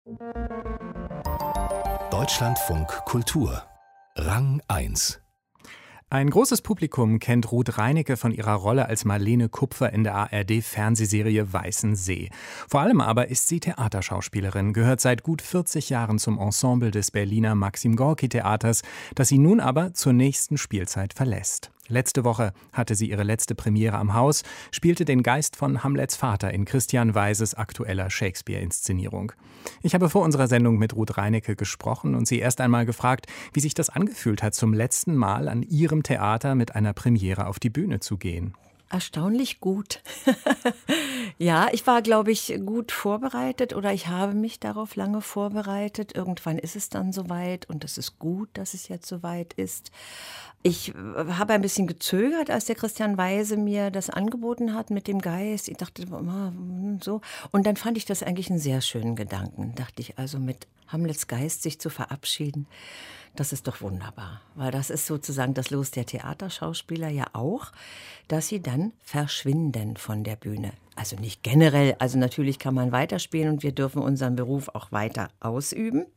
Deutschlandfunk Kultur Rang 1. Ein großes Publikum kennt Ruth Reinecke von ihrer Rolle als Marlene Kupfer in der ARD-Fernsehserie Weißensee. Vor allem aber ist sie Theaterschauspielerin, gehört seit gut 40 Jahren zum Ensemble des Berliner Maxim-Gorki-Theaters, das sie nun aber zur nächsten Spielzeit verlässt. Letzte Woche hatte sie ihre letzte Premiere am Haus, spielte den Geist von Hamlets Vater in Christian Weises aktueller Shakespeare-Inszenierung. Ich habe vor unserer Sendung mit Ruth Reinecke gesprochen und sie erst einmal gefragt, wie sich das angefühlt hat, zum letzten Mal an ihrem Theater mit einer Premiere auf die Bühne zu gehen. Erstaunlich gut. Ja, ich war, glaube ich, gut vorbereitet oder ich habe mich darauf lange vorbereitet. Irgendwann ist es dann soweit und es ist gut, dass es jetzt soweit ist. Ich habe ein bisschen gezögert, als der Christian Weise mir das angeboten hat mit dem Geist. Ich dachte, so. Und dann fand ich das eigentlich einen sehr schönen Gedanken. Dachte ich, also mit Hamlets Geist sich zu verabschieden, das ist doch wunderbar. Weil das ist sozusagen das Los der Theaterschauspieler ja auch, dass sie dann verschwinden von der Bühne. Also nicht generell, also natürlich kann man weiterspielen und wir dürfen unseren Beruf auch weiter ausüben.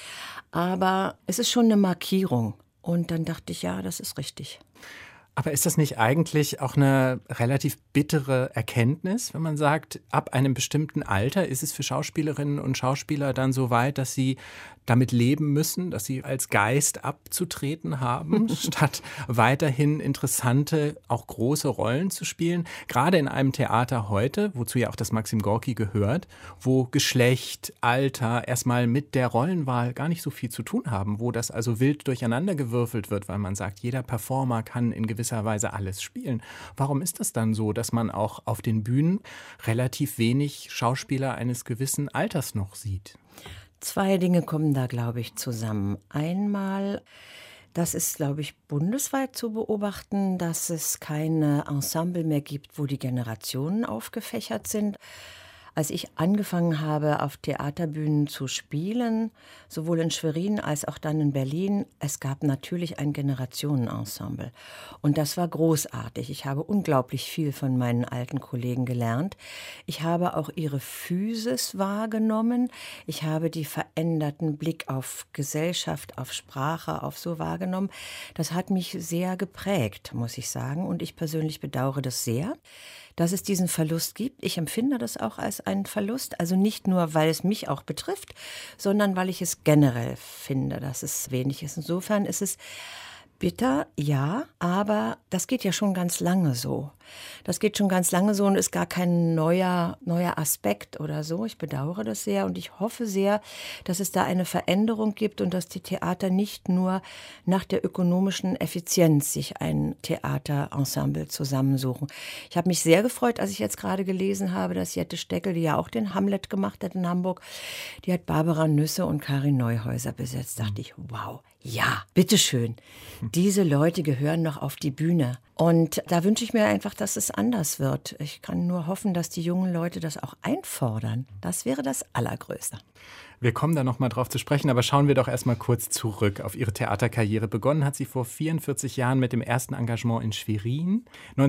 Aber es ist schon eine Markierung. Und dann dachte ich, ja, das ist richtig. Aber ist das nicht eigentlich auch eine relativ bittere Erkenntnis, wenn man sagt, ab einem bestimmten Alter ist es für Schauspielerinnen und Schauspieler dann so weit, dass sie damit leben müssen, dass sie als Geist abzutreten haben, statt weiterhin interessante, auch große Rollen zu spielen? Gerade in einem Theater heute, wozu ja auch das Maxim Gorki gehört, wo Geschlecht, Alter erstmal mit der Rollenwahl gar nicht so viel zu tun haben, wo das also wild durcheinandergewürfelt wird, weil man sagt, jeder Performer kann in gewisser Weise alles spielen. Warum ist das dann so, dass man auch auf den Bühnen relativ wenig Schauspieler eines gewissen Alters noch sieht? Zwei Dinge kommen da, glaube ich, zusammen. Einmal, das ist, glaube ich, bundesweit zu beobachten, dass es keine Ensemble mehr gibt, wo die Generationen aufgefächert sind. Als ich angefangen habe, auf Theaterbühnen zu spielen, sowohl in Schwerin als auch dann in Berlin, es gab natürlich ein Generationenensemble. Und das war großartig. Ich habe unglaublich viel von meinen alten Kollegen gelernt. Ich habe auch ihre Physis wahrgenommen. Ich habe die veränderten Blick auf Gesellschaft, auf Sprache, auf so wahrgenommen. Das hat mich sehr geprägt, muss ich sagen. Und ich persönlich bedauere das sehr, dass es diesen Verlust gibt. Ich empfinde das auch als einen Verlust, also nicht nur, weil es mich auch betrifft, sondern weil ich es generell finde, dass es wenig ist. Insofern ist es bitter, ja, aber das geht ja schon ganz lange so. Das geht schon ganz lange so und ist gar kein neuer Aspekt oder so. Ich bedauere das sehr und ich hoffe sehr, dass es da eine Veränderung gibt und dass die Theater nicht nur nach der ökonomischen Effizienz sich ein Theaterensemble zusammensuchen. Ich habe mich sehr gefreut, als ich jetzt gerade gelesen habe, dass Jette Steckel, die ja auch den Hamlet gemacht hat in Hamburg, die hat Barbara Nüsse und Karin Neuhäuser besetzt. Da dachte ich, wow, ja, bitteschön. Diese Leute gehören noch auf die Bühne. Und da wünsche ich mir einfach, dass es anders wird. Ich kann nur hoffen, dass die jungen Leute das auch einfordern. Das wäre das Allergrößte. Wir kommen da noch mal drauf zu sprechen, aber schauen wir doch erst mal kurz zurück auf Ihre Theaterkarriere. Begonnen hat sie vor 44 Jahren mit dem ersten Engagement in Schwerin.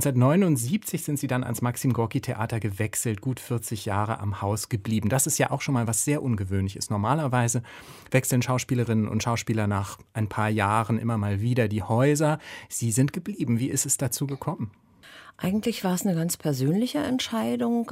1979 sind Sie dann ans Maxim-Gorki-Theater gewechselt, gut 40 Jahre am Haus geblieben. Das ist ja auch schon mal was sehr Ungewöhnliches. Normalerweise wechseln Schauspielerinnen und Schauspieler nach ein paar Jahren immer mal wieder die Häuser. Sie sind geblieben. Wie ist es dazu gekommen? Eigentlich war es eine ganz persönliche Entscheidung.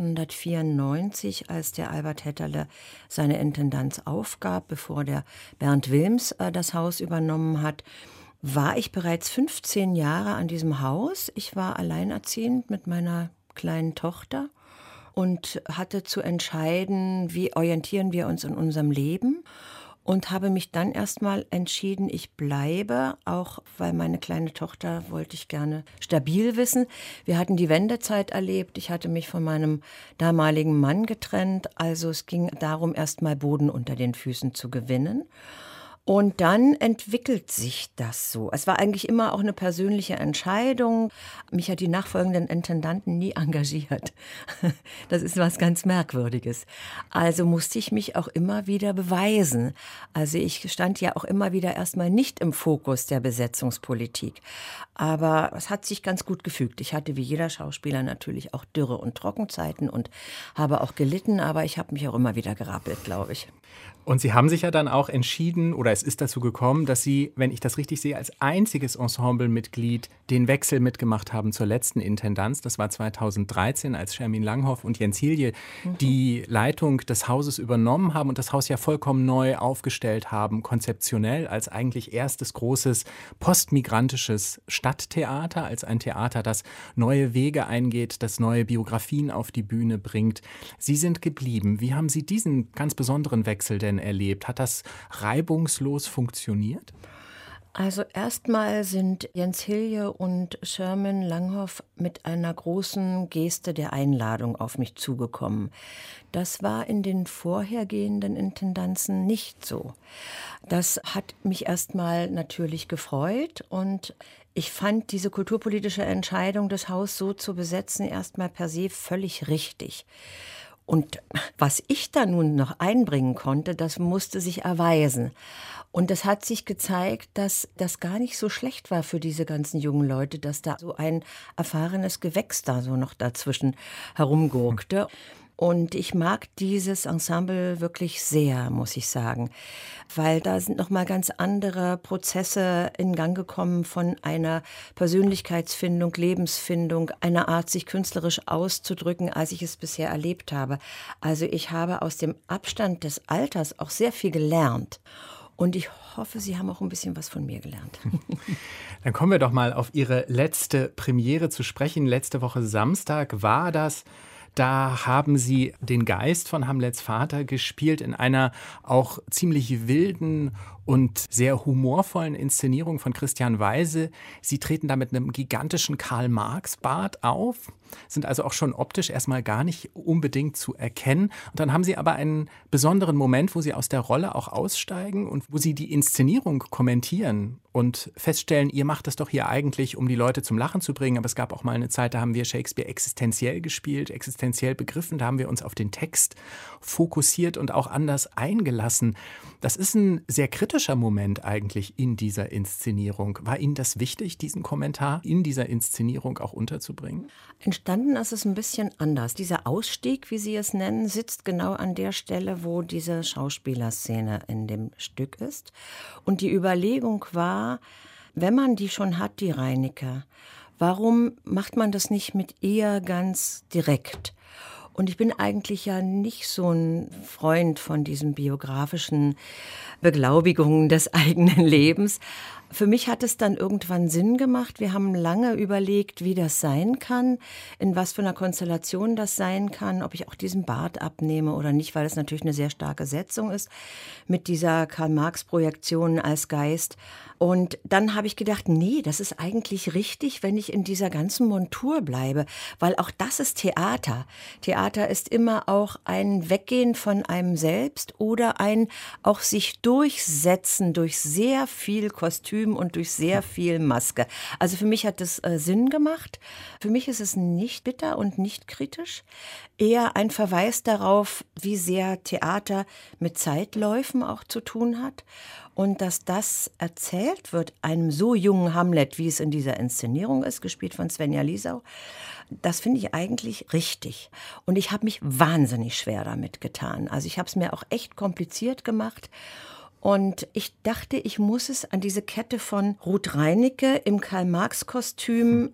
1994, als der Albert Hetterle seine Intendanz aufgab, bevor der Bernd Wilms das Haus übernommen hat, war ich bereits 15 Jahre an diesem Haus. Ich war alleinerziehend mit meiner kleinen Tochter und hatte zu entscheiden, wie orientieren wir uns in unserem Leben. Und habe mich dann erstmal entschieden, ich bleibe, auch weil meine kleine Tochter wollte ich gerne stabil wissen. Wir hatten die Wendezeit erlebt, ich hatte mich von meinem damaligen Mann getrennt, also es ging darum, erstmal Boden unter den Füßen zu gewinnen. Und dann entwickelt sich das so. Es war eigentlich immer auch eine persönliche Entscheidung. Mich hat die nachfolgenden Intendanten nie engagiert. Das ist was ganz Merkwürdiges. Also musste ich mich auch immer wieder beweisen. Also ich stand ja auch immer wieder erstmal nicht im Fokus der Besetzungspolitik. Aber es hat sich ganz gut gefügt. Ich hatte wie jeder Schauspieler natürlich auch Dürre- und Trockenzeiten und habe auch gelitten, aber ich habe mich auch immer wieder gerappelt, glaube ich. Und Sie haben sich ja dann auch entschieden, oder es ist dazu gekommen, dass Sie, wenn ich das richtig sehe, als einziges Ensemblemitglied den Wechsel mitgemacht haben zur letzten Intendanz. Das war 2013, als Schermin Langhoff und Jens Hilje die Leitung des Hauses übernommen haben und das Haus ja vollkommen neu aufgestellt haben, konzeptionell als eigentlich erstes großes postmigrantisches Stadttheater, als ein Theater, das neue Wege eingeht, das neue Biografien auf die Bühne bringt. Sie sind geblieben. Wie haben Sie diesen ganz besonderen Wechsel denn erlebt? Hat das reibungslos funktioniert? Also erstmal sind Jens Hilje und Schermin Langhoff mit einer großen Geste der Einladung auf mich zugekommen. Das war in den vorhergehenden Intendanzen nicht so. Das hat mich erstmal natürlich gefreut und ich fand diese kulturpolitische Entscheidung, das Haus so zu besetzen, erstmal per se völlig richtig. Und was ich da nun noch einbringen konnte, das musste sich erweisen. Und es hat sich gezeigt, dass das gar nicht so schlecht war für diese ganzen jungen Leute, dass da so ein erfahrenes Gewächs da so noch dazwischen herumgurkte. Und ich mag dieses Ensemble wirklich sehr, muss ich sagen, weil da sind noch mal ganz andere Prozesse in Gang gekommen von einer Persönlichkeitsfindung, Lebensfindung, einer Art, sich künstlerisch auszudrücken, als ich es bisher erlebt habe. Also ich habe aus dem Abstand des Alters auch sehr viel gelernt. Und ich hoffe, Sie haben auch ein bisschen was von mir gelernt. Dann kommen wir doch mal auf Ihre letzte Premiere zu sprechen. Letzte Woche Samstag war das. Da haben Sie den Geist von Hamlets Vater gespielt in einer auch ziemlich wilden und sehr humorvollen Inszenierung von Christian Weise. Sie treten da mit einem gigantischen Karl-Marx-Bart auf, sind also auch schon optisch erstmal gar nicht unbedingt zu erkennen. Und dann haben Sie aber einen besonderen Moment, wo Sie aus der Rolle auch aussteigen und wo Sie die Inszenierung kommentieren und feststellen, ihr macht das doch hier eigentlich, um die Leute zum Lachen zu bringen. Aber es gab auch mal eine Zeit, da haben wir Shakespeare existenziell gespielt, existenziell begriffen. Da haben wir uns auf den Text fokussiert und auch anders eingelassen. Das ist ein sehr kritischer Moment eigentlich in dieser Inszenierung. War Ihnen das wichtig, diesen Kommentar in dieser Inszenierung auch unterzubringen? Entstanden ist es ein bisschen anders. Dieser Ausstieg, wie Sie es nennen, sitzt genau an der Stelle, wo diese Schauspielerszene in dem Stück ist. Und die Überlegung war, wenn man die schon hat, die Reinecke, warum macht man das nicht mit ihr ganz direkt? Und ich bin eigentlich ja nicht so ein Freund von diesen biografischen Beglaubigungen des eigenen Lebens. Für mich hat es dann irgendwann Sinn gemacht. Wir haben lange überlegt, wie das sein kann, in was für einer Konstellation das sein kann, ob ich auch diesen Bart abnehme oder nicht, weil es natürlich eine sehr starke Setzung ist mit dieser Karl-Marx-Projektion als Geist. Und dann habe ich gedacht, nee, das ist eigentlich richtig, wenn ich in dieser ganzen Montur bleibe, weil auch das ist Theater. Theater ist immer auch ein Weggehen von einem selbst oder ein auch sich durchsetzen durch sehr viel Kostüm und durch sehr viel Maske. Also für mich hat das Sinn gemacht. Für mich ist es nicht bitter und nicht kritisch. Eher ein Verweis darauf, wie sehr Theater mit Zeitläufen auch zu tun hat. Und dass das erzählt wird, einem so jungen Hamlet, wie es in dieser Inszenierung ist, gespielt von Svenja Lisau, das finde ich eigentlich richtig. Und ich habe mich wahnsinnig schwer damit getan. Also ich habe es mir auch echt kompliziert gemacht. Und ich dachte, ich muss es an diese Kette von Ruth Reinecke im Karl-Marx-Kostüm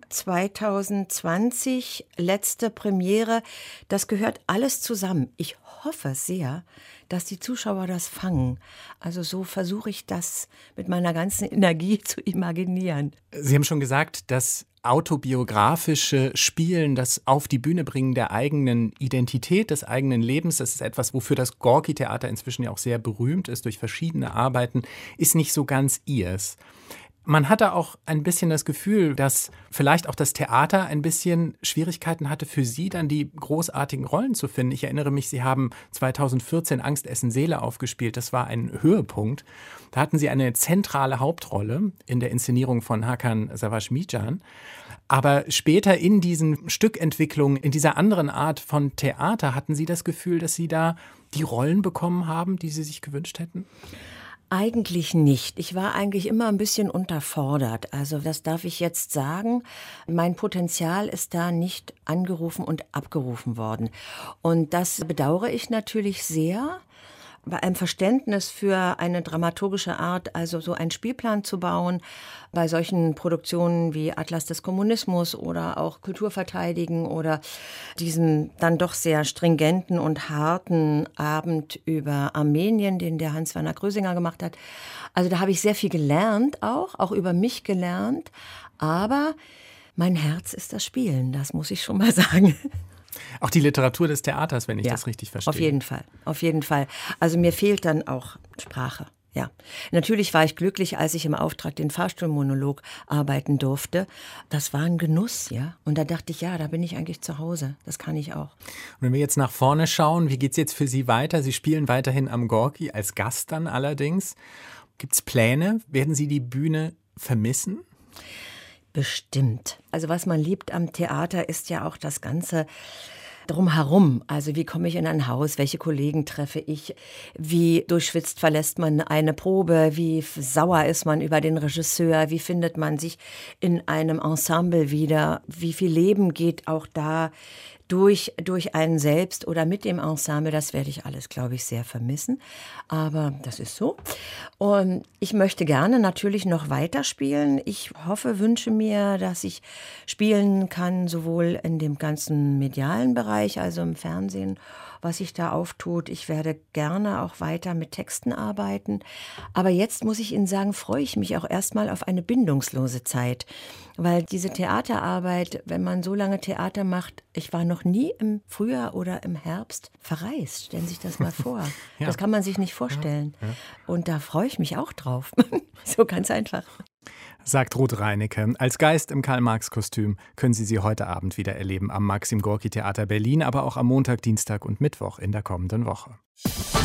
2020, letzte Premiere, das gehört alles zusammen. Ich hoffe sehr, dass die Zuschauer das fangen. Also so versuche ich das mit meiner ganzen Energie zu imaginieren. Sie haben schon gesagt, das autobiografische Spielen, das auf die Bühne bringen der eigenen Identität, des eigenen Lebens, das ist etwas, wofür das Gorki-Theater inzwischen ja auch sehr berühmt ist durch verschiedene Arbeiten, ist nicht so ganz ihrs. Man hatte auch ein bisschen das Gefühl, dass vielleicht auch das Theater ein bisschen Schwierigkeiten hatte, für Sie dann die großartigen Rollen zu finden. Ich erinnere mich, Sie haben 2014 Angst, Essen, Seele aufgespielt. Das war ein Höhepunkt. Da hatten Sie eine zentrale Hauptrolle in der Inszenierung von Hakan Savaşmijan. Aber später in diesen Stückentwicklungen, in dieser anderen Art von Theater, hatten Sie das Gefühl, dass Sie da die Rollen bekommen haben, die Sie sich gewünscht hätten? Eigentlich nicht. Ich war eigentlich immer ein bisschen unterfordert. Also das darf ich jetzt sagen. Mein Potenzial ist da nicht angerufen und abgerufen worden. Und das bedauere ich natürlich sehr, bei einem Verständnis für eine dramaturgische Art, also so einen Spielplan zu bauen, bei solchen Produktionen wie Atlas des Kommunismus oder auch Kulturverteidigen oder diesem dann doch sehr stringenten und harten Abend über Armenien, den der Hans-Werner Grösinger gemacht hat. Also da habe ich sehr viel gelernt, auch über mich gelernt, aber mein Herz ist das Spielen, das muss ich schon mal sagen. Auch die Literatur des Theaters, wenn ich das richtig verstehe. Auf jeden Fall. Also mir fehlt dann auch Sprache. Ja, natürlich war ich glücklich, als ich im Auftrag den Fahrstuhlmonolog arbeiten durfte. Das war ein Genuss, ja. Und da dachte ich, ja, da bin ich eigentlich zu Hause. Das kann ich auch. Und wenn wir jetzt nach vorne schauen, wie geht es jetzt für Sie weiter? Sie spielen weiterhin am Gorki, als Gast dann allerdings. Gibt es Pläne? Werden Sie die Bühne vermissen? Bestimmt. Also was man liebt am Theater ist ja auch das Ganze drumherum. Also wie komme ich in ein Haus, welche Kollegen treffe ich, wie durchschwitzt verlässt man eine Probe, wie sauer ist man über den Regisseur, wie findet man sich in einem Ensemble wieder, wie viel Leben geht auch da durch einen selbst oder mit dem Ensemble, das werde ich alles, glaube ich, sehr vermissen. Aber das ist so. Und ich möchte gerne natürlich noch weiterspielen. Ich wünsche mir, dass ich spielen kann, sowohl in dem ganzen medialen Bereich, also im Fernsehen, was sich da auftut. Ich werde gerne auch weiter mit Texten arbeiten. Aber jetzt muss ich Ihnen sagen, freue ich mich auch erstmal auf eine bindungslose Zeit. Weil diese Theaterarbeit, wenn man so lange Theater macht, ich war noch nie im Frühjahr oder im Herbst verreist. Stellen Sie sich das mal vor. Ja. Das kann man sich nicht vorstellen. Ja. Und da freue ich mich auch drauf. So ganz einfach. Sagt Ruth Reinecke. Als Geist im Karl-Marx-Kostüm können Sie heute Abend wieder erleben am Maxim-Gorki-Theater Berlin, aber auch am Montag, Dienstag und Mittwoch in der kommenden Woche.